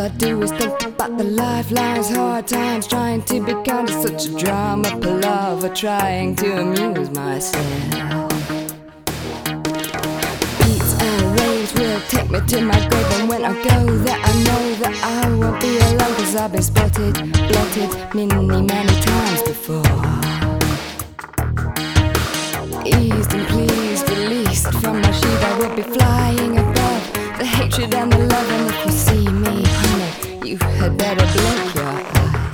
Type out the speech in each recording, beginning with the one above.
I do is think about the lifelines, hard times, trying to be kind of such a drama, palaver, trying to amuse myself. Beats and waves will take me to my grave, and when I go there I know that I won't be alone, cause I've been spotted, blotted many times before. Eased and pleased, released from my sheath, I will be flying above the hatred and the love. And if you see me, honey, you had better blink your eyes.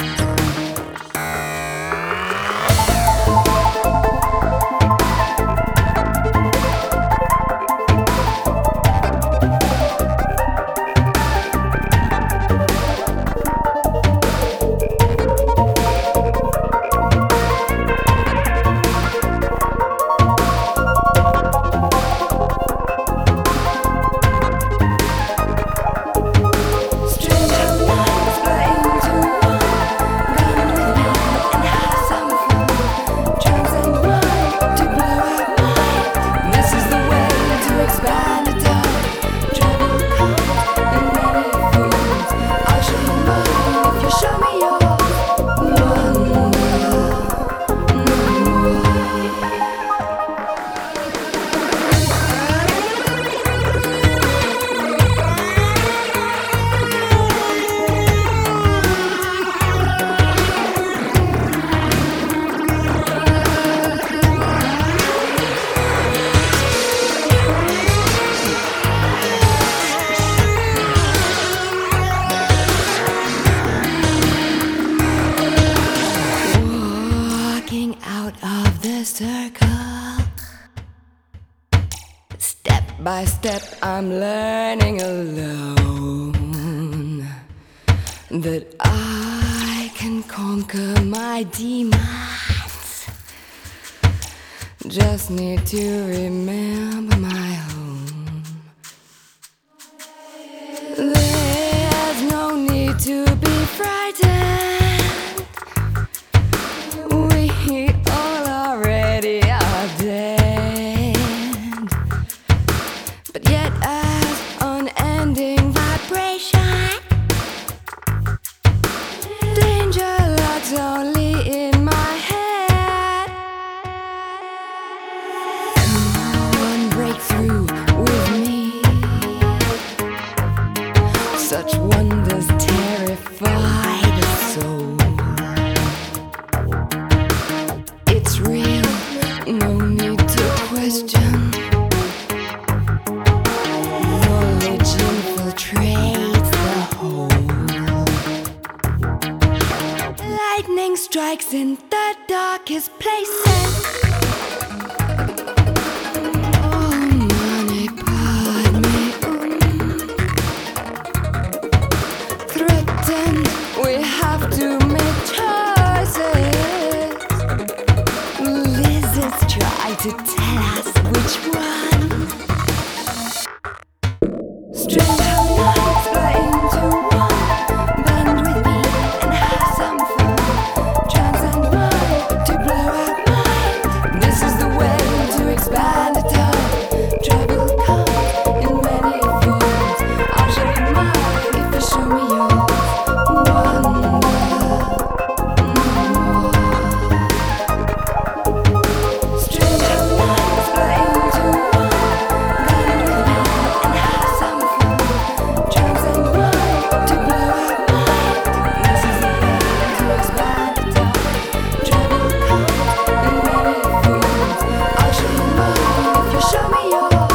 Out of the circle, step by step I'm learning alone that I can conquer my demons. Just need to remember my home. There's no need to be frightened. But yet as unending vibration, danger lurks only in my head. Come on, break through with me. Such wonders terrify the soul. It's real, no need to question. Lightning strikes in the darkest places. Oh, money, pardon me. Threatened, we have to make choices. Lizards try to tell us which one. Strange how nights fly into one. Bend with me and have some fun. Transcend mind to blow out mind. This is the way to expand the time. Trouble comes in many forms. I'll show you mine if you show me yours. Wonder. Strange how nights fly into one. Bend with me and have some fun. Transcend mind to blow out mind. This is the way to expand the time. Trouble comes in many forms. I'll show you mine if you show me yours.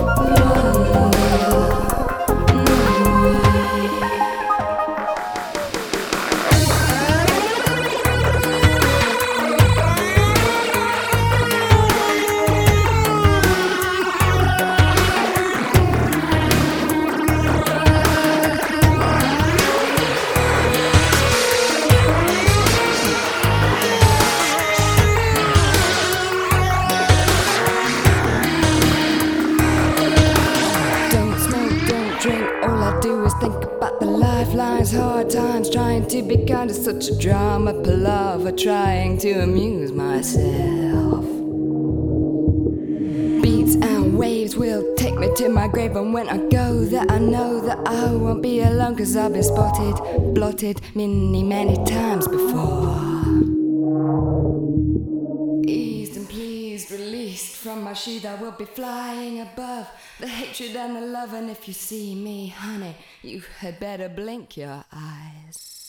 Don't smoke, don't drink, all I do is think about the lifelines, hard times, trying to be kind of such a drama, palaver, trying to amuse myself. Beats and waves waves will take me to my grave, and when I go there I know that I won't be alone, 'cause I've been spotted, blotted many times before. Eased and pleased, released from my sheath, I will be flying above the hatred and the love, and if you see me, honey, you had better blink your eyes.